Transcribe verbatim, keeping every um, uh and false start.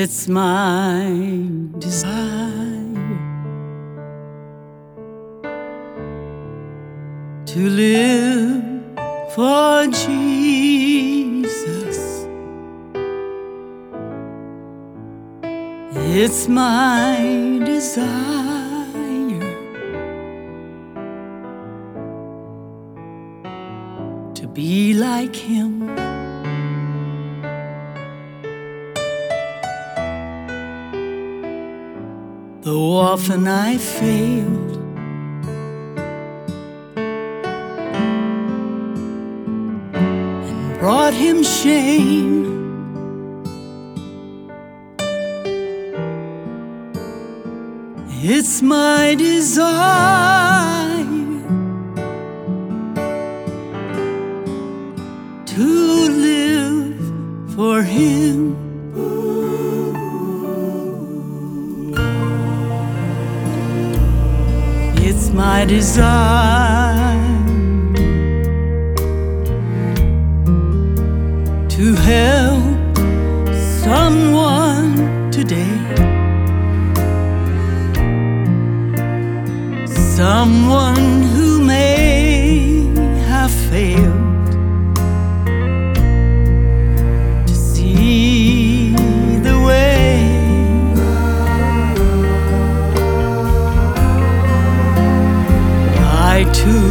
It's my desire to live for Jesus. It's my desire to be like Him. Though often I failed, and brought Him shame, it's my desire to live for Him. It's my desire to help someone today, someone who may have failed to see the way. I too